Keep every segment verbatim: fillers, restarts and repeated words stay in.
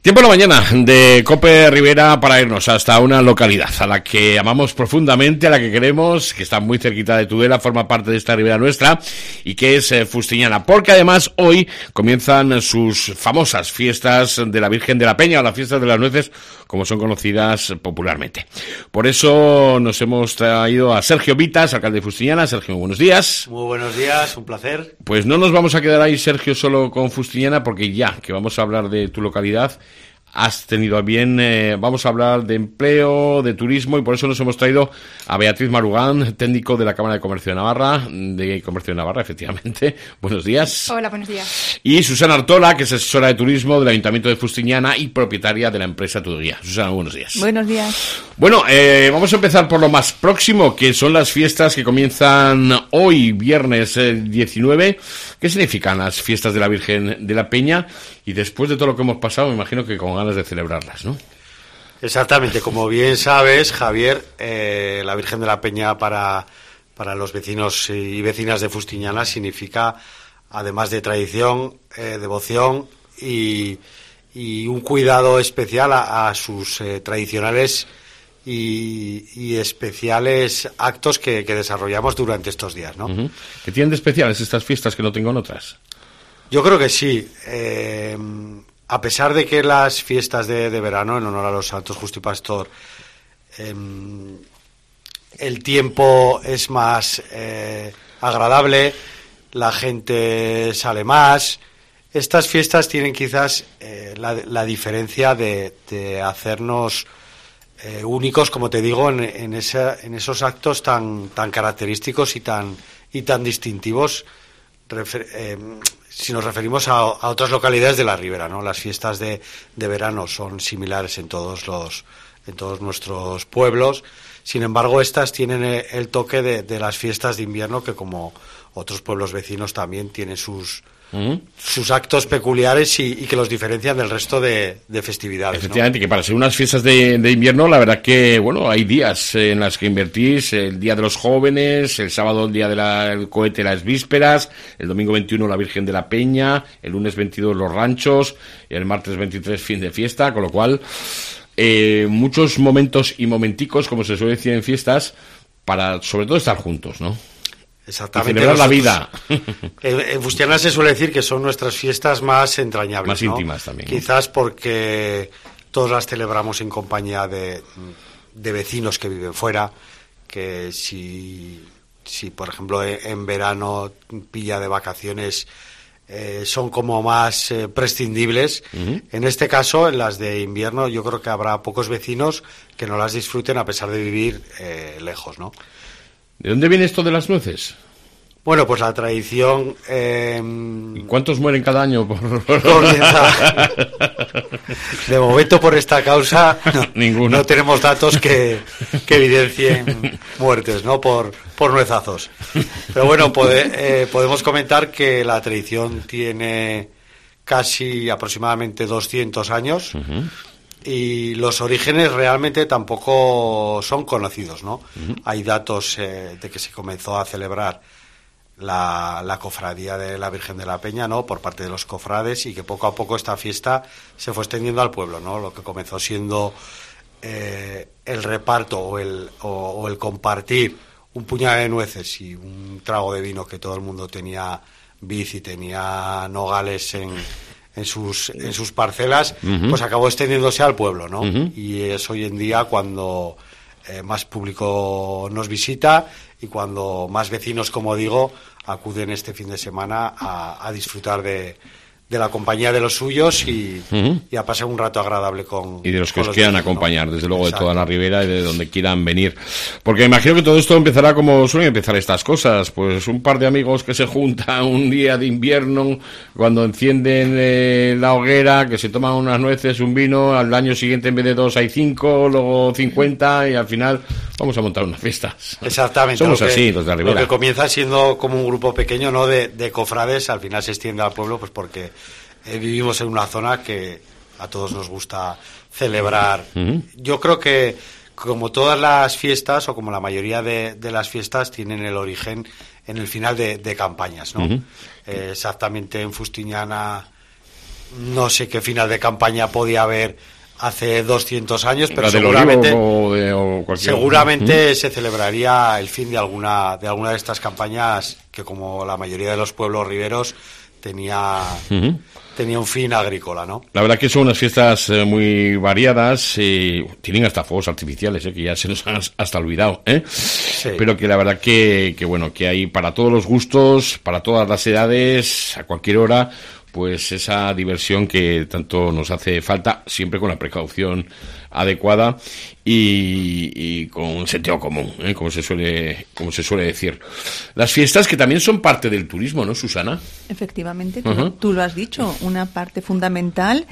Tiempo en la mañana de Cope Rivera para irnos hasta una localidad a la que amamos profundamente, a la que queremos, que está muy cerquita de Tudela, forma parte de esta ribera nuestra y que es eh, Fustiñana, porque además hoy comienzan sus famosas fiestas de la Virgen de la Peña o las fiestas de las nueces, como son conocidas popularmente. Por eso nos hemos traído a Sergio Vitas, alcalde de Fustiñana. Sergio, buenos días. Muy buenos días, un placer. Pues no nos vamos a quedar ahí, Sergio, solo con Fustiñana, porque ya que vamos a hablar de tu localidad, has tenido a bien, eh, vamos a hablar de empleo, de turismo, y por eso nos hemos traído a Beatriz Marugán, técnico de la Cámara de Comercio de Navarra, de Comercio de Navarra, efectivamente. Buenos días. Hola, buenos días. Y Susana Artola, que es asesora de turismo del Ayuntamiento de Fustiñana y propietaria de la empresa Tudoguía. Susana, buenos días. Buenos días. Bueno, eh, vamos a empezar por lo más próximo, que son las fiestas que comienzan hoy, viernes eh, diecinueve. ¿Qué significan las fiestas de la Virgen de la Peña? Y después de todo lo que hemos pasado, me imagino que con ganas de celebrarlas, ¿no? Exactamente, como bien sabes, Javier, eh, la Virgen de la Peña para, para los vecinos y vecinas de Fustiñana significa, además de tradición, eh, devoción y, y un cuidado especial a, a sus eh, tradicionales y, y especiales actos que, que desarrollamos durante estos días, ¿no? Uh-huh. ¿Qué tienen de especiales estas fiestas que no tengo en otras? Yo creo que sí. Eh, a pesar de que las fiestas de, de verano, en honor a los santos Justo y Pastor, eh, el tiempo es más eh, agradable, la gente sale más. Estas fiestas tienen quizás eh, la, la diferencia de, de hacernos eh, únicos, como te digo, en, en, esa, en esos actos tan, tan característicos y tan, y tan distintivos. Refer, eh, si nos referimos a, a otras localidades de la Ribera, ¿no? Las fiestas de, de verano son similares en todos los en todos nuestros pueblos. Sin embargo, estas tienen el, el toque de, de las fiestas de invierno, que como otros pueblos vecinos también tienen sus Uh-huh. sus actos peculiares y, y que los diferencian del resto de, de festividades. Efectivamente, ¿no? Que para ser unas fiestas de, de invierno, la verdad que, bueno, hay días en las que invertís: el Día de los Jóvenes, el sábado el Día del Cohete, las Vísperas, el domingo veintiuno la Virgen de la Peña, el lunes veintidós los ranchos, y el martes veintitrés fin de fiesta, con lo cual eh, muchos momentos y momenticos, como se suele decir en fiestas, para sobre todo estar juntos, ¿no? Exactamente. Y celebrar la vida. En, en Fustiñana se suele decir que son nuestras fiestas más entrañables, más ¿no? íntimas también, ¿no? Quizás porque todas las celebramos en compañía de, de vecinos que viven fuera, que si, si por ejemplo en, en verano pilla de vacaciones, eh, son como más eh, prescindibles. Uh-huh. En este caso, en las de invierno, yo creo que habrá pocos vecinos que no las disfruten a pesar de vivir eh, lejos, ¿no? ¿De dónde viene esto de las nueces? Bueno, pues la tradición... Eh, ¿Y cuántos mueren cada año? Por... De momento, por esta causa, no, Ninguno. No tenemos datos que, que evidencien muertes, ¿no? Por, por nuezazos. Pero bueno, pode, eh, podemos comentar que la tradición tiene casi aproximadamente doscientos años. Uh-huh. Y los orígenes realmente tampoco son conocidos, ¿no? Uh-huh. Hay datos eh, de que se comenzó a celebrar la, la cofradía de la Virgen de la Peña, ¿no? Por parte de los cofrades, y que poco a poco esta fiesta se fue extendiendo al pueblo, ¿no? Lo que comenzó siendo eh, el reparto o el, o, o el compartir un puñado de nueces y un trago de vino, que todo el mundo tenía vid y tenía nogales en... en sus en sus parcelas, uh-huh. Pues acabó extendiéndose al pueblo, ¿no? Uh-huh. Y es hoy en día cuando eh, más público nos visita y cuando más vecinos, como digo, acuden este fin de semana a, a disfrutar de, de la compañía de los suyos y, uh-huh. y a pasar un rato agradable con y de los que os quieran vecinos, acompañar, ¿no? desde luego. Exacto. De toda la ribera y de donde quieran venir, porque me imagino que todo esto empezará como suelen empezar estas cosas, pues un par de amigos que se juntan un día de invierno, cuando encienden eh, la hoguera, que se toman unas nueces, un vino, al año siguiente en vez de dos hay cinco, luego cincuenta, y al final vamos a montar unas fiestas. Exactamente. Somos que, así, los de la ribera. Lo que comienza siendo como un grupo pequeño, ¿no? de, de cofrades, al final se extiende al pueblo, pues porque eh, vivimos en una zona que a todos nos gusta celebrar. Uh-huh. Yo creo que como todas las fiestas, o como la mayoría de, de las fiestas, tienen el origen en el final de, de campañas, ¿no? Uh-huh. Eh, exactamente en Fustiñana no sé qué final de campaña podía haber hace doscientos años, pero la seguramente, o de, o seguramente ¿Mm? se celebraría el fin de alguna de alguna de estas campañas que, como la mayoría de los pueblos riberos, tenía uh-huh. tenía un fin agrícola, ¿no? La verdad que son unas fiestas eh, muy variadas, eh, tienen hasta fuegos artificiales, eh, que ya se nos han hasta olvidado, ¿eh? Sí. Pero que la verdad que, que bueno, que hay para todos los gustos, para todas las edades, a cualquier hora, pues esa diversión que tanto nos hace falta, siempre con la precaución adecuada y, y con un sentido común, ¿eh? como se suele como se suele decir. Las fiestas que también son parte del turismo, ¿no, Susana? Efectivamente, tú, uh-huh. tú lo has dicho, una parte fundamental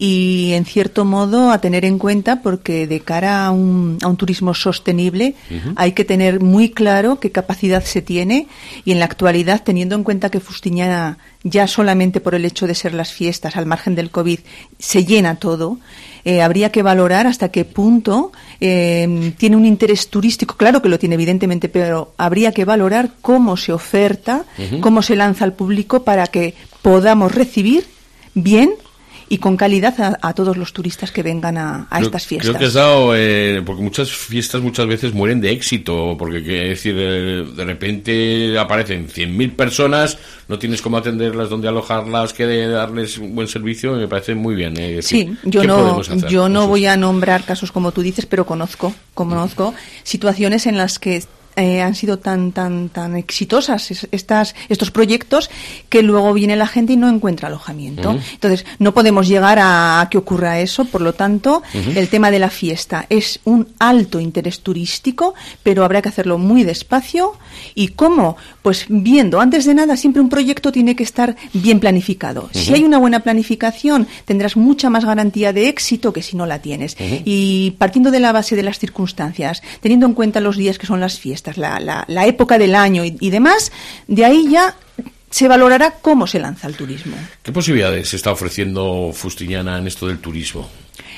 y en cierto modo a tener en cuenta, porque de cara a un, a un turismo sostenible uh-huh. hay que tener muy claro qué capacidad se tiene, y en la actualidad, teniendo en cuenta que Fustiñana, ya solamente por el hecho de ser las fiestas, al margen del COVID, se llena todo, eh, habría que valorar hasta qué punto eh, tiene un interés turístico. Claro que lo tiene, evidentemente, pero habría que valorar cómo se oferta, uh-huh. cómo se lanza al público para que podamos recibir bien y con calidad a, a todos los turistas que vengan a, a creo, estas fiestas. Creo que has dado, eh, porque muchas fiestas muchas veces mueren de éxito, porque quiere decir, eh, de repente aparecen cien mil personas, no tienes cómo atenderlas, dónde alojarlas, que de darles un buen servicio, y me parece muy bien. Eh, decir, sí, yo no, yo no voy a nombrar casos como tú dices, pero conozco, conozco situaciones en las que Eh, han sido tan tan tan exitosas estas estos proyectos que luego viene la gente y no encuentra alojamiento. Uh-huh. Entonces, no podemos llegar a, a que ocurra eso, por lo tanto, uh-huh. el tema de la fiesta es un alto interés turístico, pero habrá que hacerlo muy despacio. ¿Y cómo? Pues viendo, antes de nada, siempre un proyecto tiene que estar bien planificado. Uh-huh. Si hay una buena planificación, tendrás mucha más garantía de éxito que si no la tienes. Uh-huh. Y partiendo de la base de las circunstancias, teniendo en cuenta los días que son las fiestas, La, la, la época del año y, y demás, de ahí ya se valorará cómo se lanza el turismo. ¿Qué posibilidades está ofreciendo Fustiñana en esto del turismo?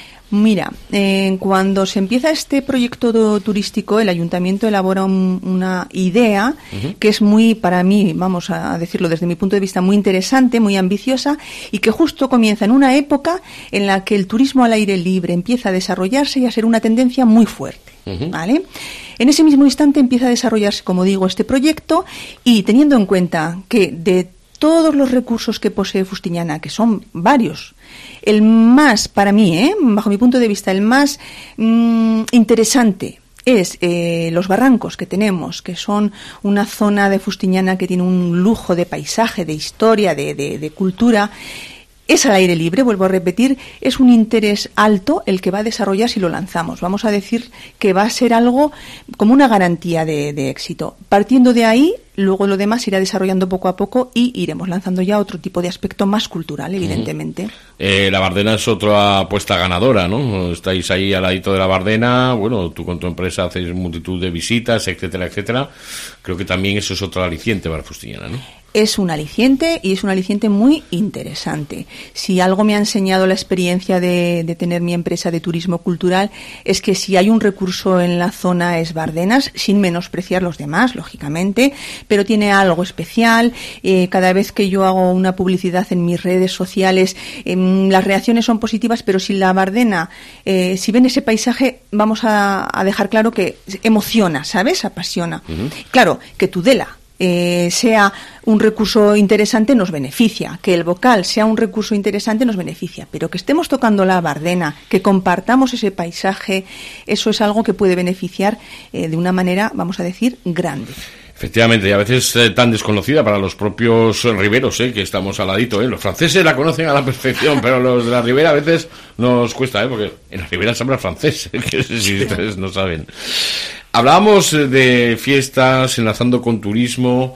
Mira, eh, cuando se empieza este proyecto do, turístico, el ayuntamiento elabora un, una idea uh-huh. que es muy, para mí, vamos a decirlo desde mi punto de vista, muy interesante, muy ambiciosa, y que justo comienza en una época en la que el turismo al aire libre empieza a desarrollarse y a ser una tendencia muy fuerte, uh-huh. ¿vale? En ese mismo instante empieza a desarrollarse, como digo, este proyecto, y teniendo en cuenta que de todos los recursos que posee Fustiñana, que son varios, el más, para mí, ¿eh? bajo mi punto de vista, el más mmm, interesante es eh, los barrancos que tenemos, que son una zona de Fustiñana que tiene un lujo de paisaje, de historia, de, de, de cultura. Es al aire libre, vuelvo a repetir, es un interés alto el que va a desarrollar si lo lanzamos. Vamos a decir que va a ser algo como una garantía de, de éxito. Partiendo de ahí, luego lo demás irá desarrollando poco a poco y iremos lanzando ya otro tipo de aspecto más cultural, evidentemente. Uh-huh. Eh, la Bardena es otra apuesta ganadora, ¿no? Estáis ahí al ladito de la Bardena, bueno, tú con tu empresa haces multitud de visitas, etcétera, etcétera. Creo que también eso es otro aliciente para Fustiñana, ¿no? Es un aliciente y es un aliciente muy interesante. Si algo me ha enseñado la experiencia de, de tener mi empresa de turismo cultural es que si hay un recurso en la zona es Bardenas, sin menospreciar los demás, lógicamente, pero tiene algo especial. Eh, cada vez que yo hago una publicidad en mis redes sociales, eh, las reacciones son positivas, pero si la Bardena, eh, si ven ese paisaje, vamos a, a dejar claro que emociona, ¿sabes? Apasiona. Uh-huh. Claro, que Tudela Eh, sea un recurso interesante nos beneficia, que el Bocal sea un recurso interesante nos beneficia, pero que estemos tocando la Bardena, que compartamos ese paisaje, eso es algo que puede beneficiar eh, de una manera, vamos a decir, grande. Efectivamente, y a veces eh, tan desconocida para los propios riberos, eh, que estamos al ladito, eh. Los franceses la conocen a la perfección, pero los de la ribera a veces nos cuesta, eh, porque en la ribera se habla francés, eh, que si ustedes no saben. Hablábamos de fiestas, enlazando con turismo.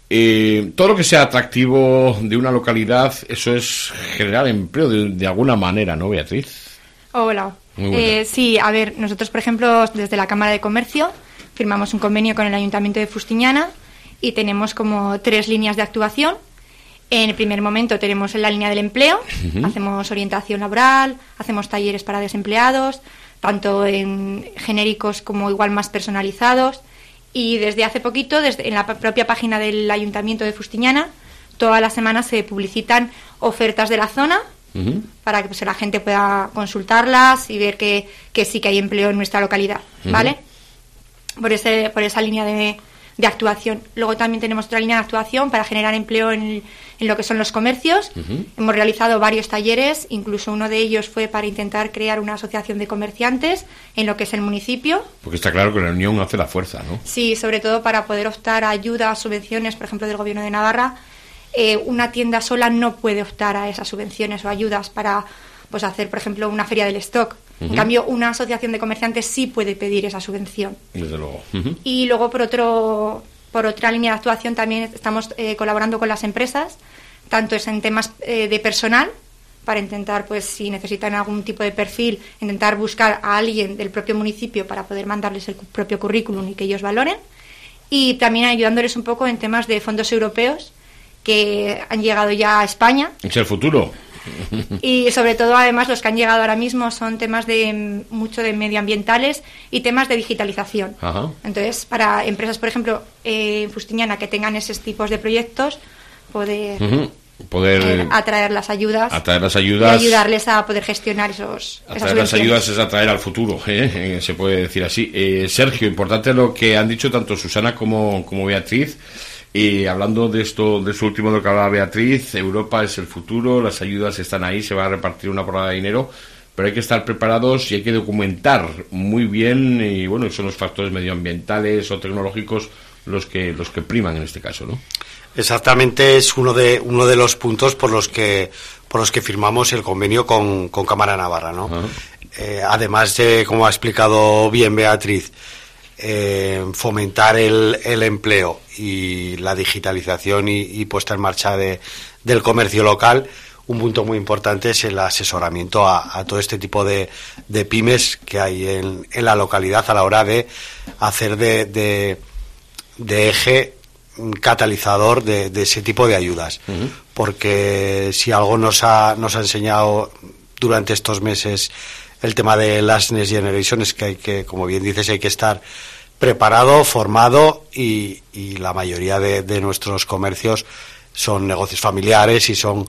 Eh, todo lo que sea atractivo de una localidad, eso es generar empleo de, de alguna manera, ¿no, Beatriz? Hola. Eh, sí, a ver, nosotros, por ejemplo, desde la Cámara de Comercio firmamos un convenio con el Ayuntamiento de Fustiñana y tenemos como tres líneas de actuación. En el primer momento tenemos la línea del empleo, uh-huh. hacemos orientación laboral, hacemos talleres para desempleados, tanto en genéricos como igual más personalizados, y desde hace poquito, desde en la propia página del Ayuntamiento de Fustiñana, todas las semanas se publicitan ofertas de la zona uh-huh. para que pues, la gente pueda consultarlas y ver que, que sí que hay empleo en nuestra localidad, ¿vale? Uh-huh. Por ese, por esa línea de, de actuación. Luego también tenemos otra línea de actuación para generar empleo en, en lo que son los comercios. Uh-huh. Hemos realizado varios talleres, incluso uno de ellos fue para intentar crear una asociación de comerciantes en lo que es el municipio. Porque está claro que la unión hace la fuerza, ¿no? Sí, sobre todo para poder optar a ayudas, subvenciones, por ejemplo, del Gobierno de Navarra. Eh, una tienda sola no puede optar a esas subvenciones o ayudas para pues hacer, por ejemplo, una feria del stock. Uh-huh. En cambio, una asociación de comerciantes sí puede pedir esa subvención. Desde luego. Uh-huh. Y luego, por otro por otra línea de actuación, también estamos eh, colaborando con las empresas, tanto es en temas eh, de personal, para intentar, pues, si necesitan algún tipo de perfil, intentar buscar a alguien del propio municipio para poder mandarles el propio currículum y que ellos valoren. Y también ayudándoles un poco en temas de fondos europeos, que han llegado ya a España. Es el futuro. Y sobre todo, además, los que han llegado ahora mismo son temas de mucho de medioambientales y temas de digitalización. Ajá. Entonces, para empresas, por ejemplo, eh, en Fustiñana, que tengan esos tipos de proyectos, poder, uh-huh. poder eh, atraer las ayudas, atraer las ayudas y ayudarles a poder gestionar esos. Atraer las ayudas es atraer al futuro, ¿eh? Se puede decir así. Eh, Sergio, importante lo que han dicho tanto Susana como, como Beatriz. Y hablando de esto, de eso último de lo que hablaba Beatriz, Europa es el futuro, las ayudas están ahí, se va a repartir una porrada de dinero, pero hay que estar preparados y hay que documentar muy bien, y bueno, son los factores medioambientales o tecnológicos los que los que priman en este caso, ¿no? Exactamente, es uno de uno de los puntos por los que por los que firmamos el convenio con, con Cámara Navarra, ¿no? Uh-huh. Eh, además de, como ha explicado bien Beatriz, Eh, fomentar el, el empleo y la digitalización y, y puesta en marcha de, del comercio local, un punto muy importante es el asesoramiento a, a todo este tipo de, de pymes que hay en, en la localidad a la hora de hacer de, de, de eje catalizador de, de ese tipo de ayudas. Uh-huh. Porque si algo nos ha, nos ha enseñado durante estos meses el tema de las Next Generation es que hay que, como bien dices, hay que estar preparado, formado y, y la mayoría de, de nuestros comercios son negocios familiares y son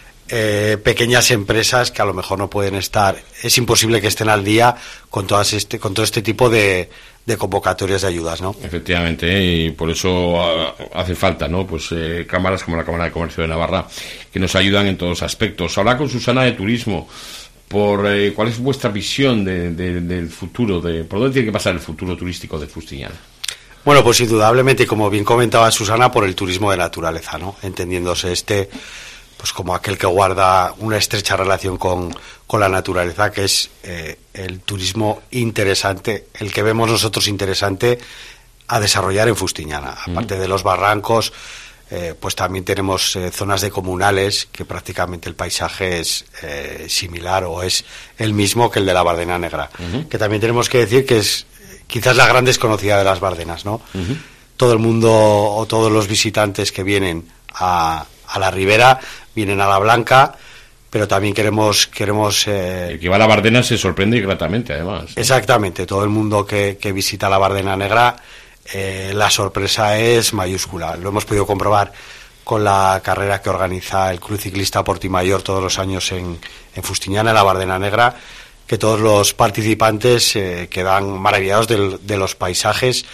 eh, pequeñas empresas que a lo mejor no pueden estar, es imposible que estén al día con todas este, con todo este tipo de, de convocatorias de ayudas, ¿no? Efectivamente, y por eso hace falta, ¿no? Pues eh, cámaras como la Cámara de Comercio de Navarra que nos ayudan en todos los aspectos. Habla con Susana de turismo. Por eh, ¿cuál es vuestra visión de, de, del futuro? De, ¿Por dónde tiene que pasar el futuro turístico de Fustiñana? Bueno, pues indudablemente, como bien comentaba Susana, por el turismo de naturaleza, ¿no? Entendiéndose este pues como aquel que guarda una estrecha relación con, con la naturaleza, que es eh, el turismo interesante, el que vemos nosotros interesante a desarrollar en Fustiñana. Mm. Aparte de los barrancos, Eh, pues también tenemos eh, zonas de comunales que prácticamente el paisaje es eh, similar o es el mismo que el de la Bardena Negra, uh-huh. que también tenemos que decir que es quizás la gran desconocida de las Bardenas, ¿no? Uh-huh. Todo el mundo o todos los visitantes que vienen a, a la Ribera vienen a la Blanca, pero también queremos queremos eh, el que va a la Bardena se sorprende gratamente, además, ¿no? Exactamente, todo el mundo que, que visita la Bardena Negra, Eh, la sorpresa es mayúscula. Lo hemos podido comprobar con la carrera que organiza el Club Ciclista Portimayor todos los años en, en Fustiñana, en la Bardena Negra, que todos los participantes eh, quedan maravillados del, de los paisajes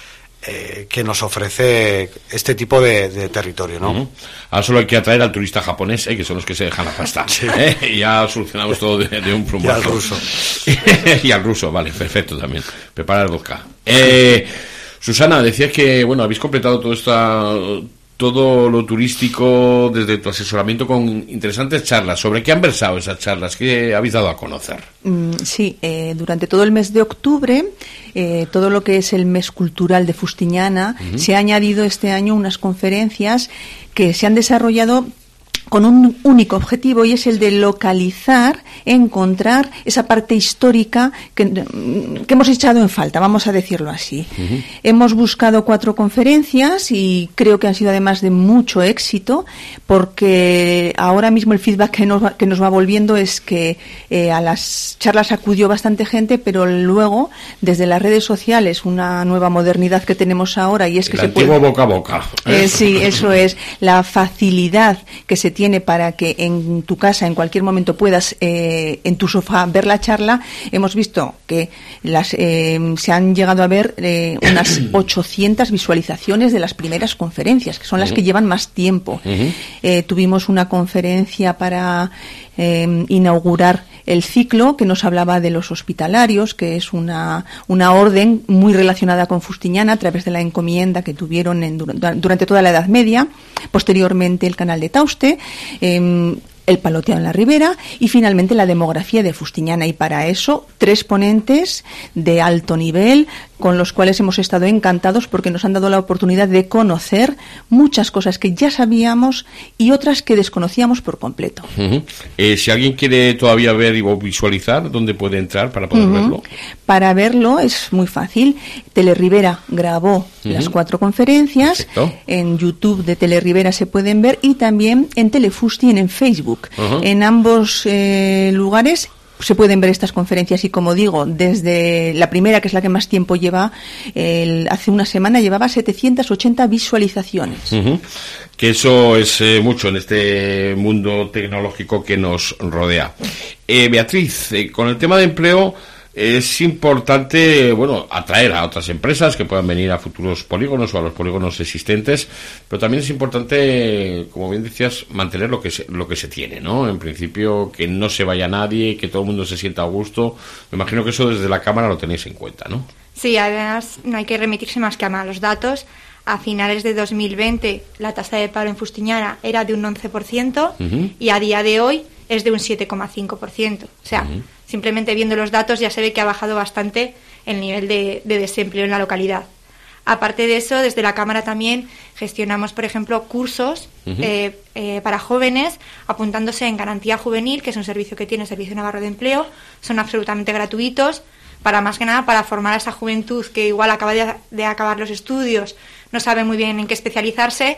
eh, que nos ofrece este tipo de, de territorio, ¿no? Uh-huh. Ahora solo hay que atraer al turista japonés, ¿eh? Que son los que se dejan la pasta. Sí. ¿Eh? Y ya solucionamos todo de, de un plumazo. Y al ruso. Y al ruso, vale, perfecto también. Prepara el vodka. Eh... Susana, decías que bueno habéis completado todo esta, todo lo turístico desde tu asesoramiento con interesantes charlas. ¿Sobre qué han versado esas charlas? ¿Qué habéis dado a conocer? Mm, sí, eh, durante todo el mes de octubre, eh, todo lo que es el mes cultural de Fustiñana, uh-huh. se ha añadido este año unas conferencias que se han desarrollado con un único objetivo, y es el de localizar, encontrar esa parte histórica que, que hemos echado en falta, vamos a decirlo así. Uh-huh. Hemos buscado cuatro conferencias y creo que han sido además de mucho éxito, porque ahora mismo el feedback que nos va, que nos va volviendo es que eh, a las charlas acudió bastante gente, pero luego desde las redes sociales, una nueva modernidad que tenemos ahora, y es que el se antiguo puede, boca a boca. Eh, sí, eso es, la facilidad que se tiene para que en tu casa en cualquier momento puedas eh, en tu sofá ver la charla, hemos visto que las eh, se han llegado a ver eh, unas ochocientas visualizaciones de las primeras conferencias, que son las que llevan más tiempo. Uh-huh. Eh, tuvimos una conferencia para eh, inaugurar el ciclo que nos hablaba de los hospitalarios, que es una, una orden muy relacionada con Fustiñana a través de la encomienda que tuvieron en, durante toda la Edad Media, posteriormente el canal de Tauste, eh, el paloteado en la ribera y finalmente la demografía de Fustiñana. Y para eso, tres ponentes de alto nivel con los cuales hemos estado encantados porque nos han dado la oportunidad de conocer muchas cosas que ya sabíamos y otras que desconocíamos por completo. Uh-huh. Eh, si alguien quiere todavía ver y visualizar, ¿dónde puede entrar para poder uh-huh. verlo? Para verlo es muy fácil. Teleribera grabó uh-huh. las cuatro conferencias. Perfecto. En YouTube de Teleribera se pueden ver y también en Telefusti y en Facebook. Uh-huh. En ambos eh, lugares se pueden ver estas conferencias y, como digo, desde la primera, que es la que más tiempo lleva, el, hace una semana llevaba setecientas ochenta visualizaciones. Uh-huh. Que eso es eh, mucho en este mundo tecnológico que nos rodea. Eh, Beatriz, eh, con el tema de empleo, es importante, bueno, atraer a otras empresas que puedan venir a futuros polígonos o a los polígonos existentes, pero también es importante, como bien decías, mantener lo que se, lo que se tiene, ¿no? En principio, que no se vaya nadie, que todo el mundo se sienta a gusto. Me imagino que eso desde la Cámara lo tenéis en cuenta, ¿no? Sí, además no hay que remitirse más que a malos datos. A finales de dos mil veinte la tasa de paro en Fustiñana era de un once por ciento uh-huh. y a día de hoy es de un siete coma cinco por ciento. O sea, uh-huh. simplemente viendo los datos ya se ve que ha bajado bastante el nivel de, de desempleo en la localidad. Aparte de eso, desde la Cámara también gestionamos, por ejemplo, cursos uh-huh. eh, eh, para jóvenes apuntándose en Garantía Juvenil, que es un servicio que tiene el Servicio Navarro de Empleo. Son absolutamente gratuitos, para más que nada para formar a esa juventud que igual acaba de, de acabar los estudios, no sabe muy bien en qué especializarse.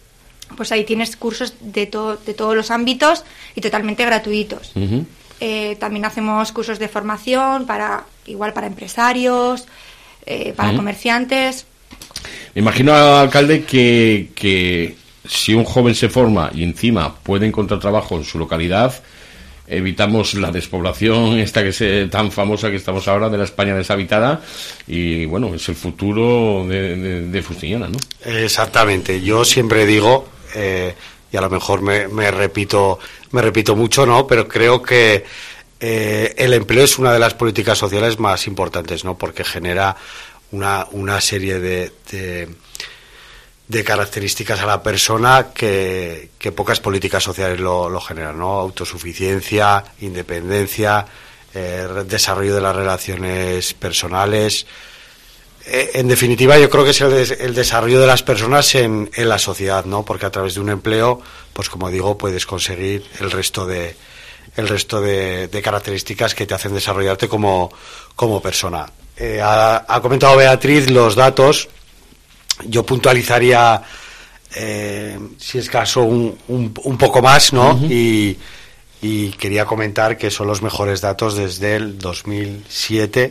Pues ahí tienes cursos de, to- de todos los ámbitos y totalmente gratuitos. Uh-huh. Eh, también hacemos cursos de formación para igual para empresarios, eh, para uh-huh. comerciantes. Me imagino, alcalde, que, que si un joven se forma y encima puede encontrar trabajo en su localidad, evitamos la despoblación esta que es tan famosa que estamos ahora de la España deshabitada y bueno, es el futuro de, de, de Fustiñana, ¿no? Exactamente. Yo siempre digo, eh, y a lo mejor me, me repito me repito mucho, ¿no? Pero creo que eh, el empleo es una de las políticas sociales más importantes, ¿no? Porque genera una, una serie de, de de características a la persona que, que pocas políticas sociales lo, lo generan, ¿no? Autosuficiencia, independencia, eh, desarrollo de las relaciones personales. Eh, en definitiva, yo creo que es el, des, el desarrollo de las personas en, en la sociedad, ¿no? Porque a través de un empleo, pues como digo, puedes conseguir el resto de el resto de, de características que te hacen desarrollarte como, como persona. Eh, ha, ha comentado Beatriz los datos. Yo puntualizaría, eh, si es caso, un, un, un poco más, ¿no? Uh-huh. Y, y quería comentar que son los mejores datos desde el dos mil siete,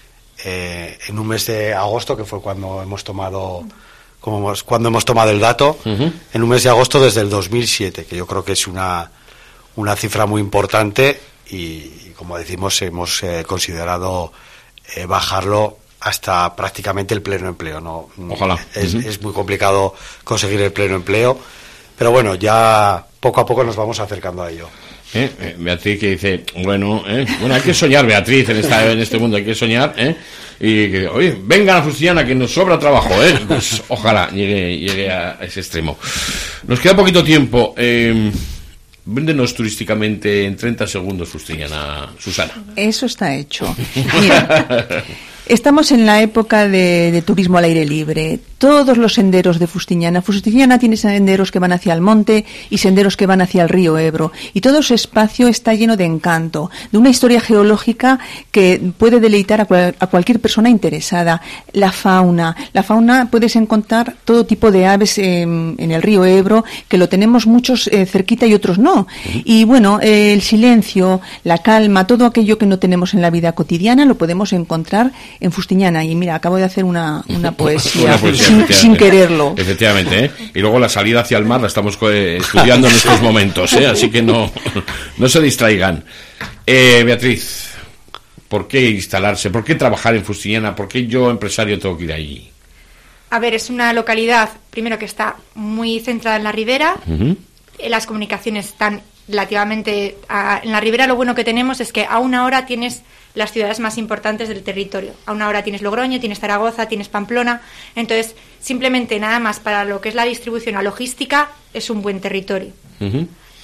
eh, en un mes de agosto, que fue cuando hemos tomado, como hemos, cuando hemos tomado el dato, uh-huh. en un mes de agosto desde el dos mil siete, que yo creo que es una, una cifra muy importante y, como decimos, hemos eh, considerado eh, bajarlo hasta prácticamente el pleno empleo, ¿no? Ojalá. Es, uh-huh. es muy complicado conseguir el pleno empleo, pero bueno, ya poco a poco nos vamos acercando a ello. ¿Eh? Eh, Beatriz que dice, bueno, ¿eh? bueno, hay que soñar, Beatriz, en esta en este mundo hay que soñar, ¿eh? Y que, oye, venga la Fustiñana, que nos sobra trabajo, ¿eh? Pues ojalá llegue, llegue a ese extremo. Nos queda poquito tiempo. Eh, Véndenos turísticamente en treinta segundos, Fustiñana, Susana. Eso está hecho. Mira, estamos en la época de, de turismo al aire libre. Todos los senderos de Fustiñana. Fustiñana tiene senderos que van hacia el monte y senderos que van hacia el río Ebro. Y todo ese espacio está lleno de encanto, de una historia geológica que puede deleitar a, cual, a cualquier persona interesada. La fauna. La fauna, puedes encontrar todo tipo de aves en, en el río Ebro, que lo tenemos muchos eh, cerquita y otros no. Y bueno, eh, el silencio, la calma, todo aquello que no tenemos en la vida cotidiana lo podemos encontrar en Fustiñana. Y mira, acabo de hacer una, una poesía. Una poesía. sin, sin quererlo. Efectivamente, ¿eh? Y luego la salida hacia el mar la estamos eh, estudiando en estos momentos, ¿eh? Así que no, no se distraigan. Eh, Beatriz, ¿por qué instalarse? ¿Por qué trabajar en Fustiñana? ¿Por qué yo, empresario, tengo que ir allí? A ver, es una localidad, primero que está muy centrada en la ribera, uh-huh. Las comunicaciones están relativamente... A, en la ribera lo bueno que tenemos es que a una hora tienes las ciudades más importantes del territorio. A una hora tienes Logroño, tienes Zaragoza, tienes Pamplona. Entonces, simplemente nada más para lo que es la distribución, la logística, es un buen territorio. Uh-huh.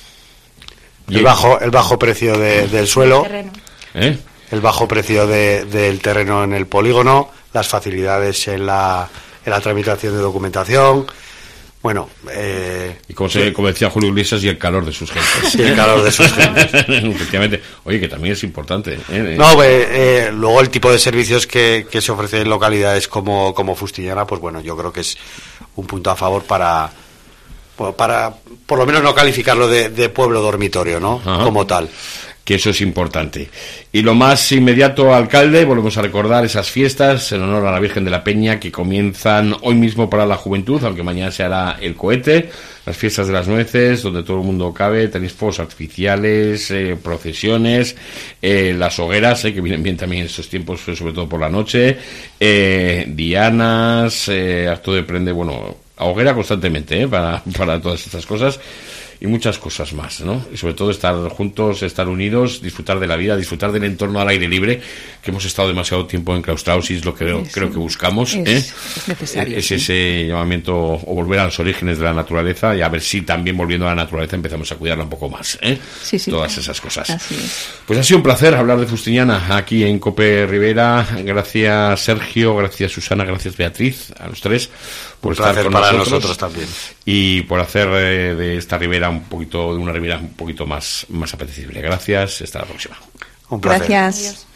El bajo, el bajo precio de, del suelo, el terreno. ¿Eh? el bajo precio de, del terreno en el polígono, las facilidades en la, en la tramitación de documentación. Bueno, eh, y como, se, como decía Julio Iglesias, y el calor de sus gentes. Sí, el calor de sus gentes. Efectivamente. Oye, que también es importante. ¿eh? No, eh, eh, luego el tipo de servicios que, que se ofrece en localidades como, como Fustiñana, pues bueno, yo creo que es un punto a favor para, para por lo menos no calificarlo de, de pueblo dormitorio, ¿no? Ajá. Como tal. Que eso es importante. Y lo más inmediato, alcalde, volvemos a recordar esas fiestas en honor a la Virgen de la Peña que comienzan hoy mismo para la juventud, aunque mañana se hará el cohete, las fiestas de las nueces, donde todo el mundo cabe, tenéis fuegos artificiales, eh, procesiones, eh, las hogueras, eh, que vienen bien también en estos tiempos, sobre todo por la noche, eh, dianas, eh, acto de prende, bueno, a hoguera constantemente, eh, para, para todas estas cosas. Y muchas cosas más, ¿no? Y sobre todo estar juntos, estar unidos, disfrutar de la vida, disfrutar del entorno al aire libre, que hemos estado demasiado tiempo enclaustrados y es lo que creo, sí, creo que buscamos. Es, ¿eh? es necesario. Es sí. ese llamamiento o volver a los orígenes de la naturaleza y a ver si también volviendo a la naturaleza empezamos a cuidarla un poco más, ¿eh? Sí, sí, Todas claro. esas cosas. Así es. Pues ha sido un placer hablar de Fustiñana aquí en COPE Ribera. Gracias Sergio, gracias Susana, gracias Beatriz, a los tres por un estar con para nosotros, nosotros también y por hacer eh, de esta ribera un poquito, de una ribera un poquito más, más apetecible. Gracias, hasta la próxima. Un placer. Gracias. Adiós.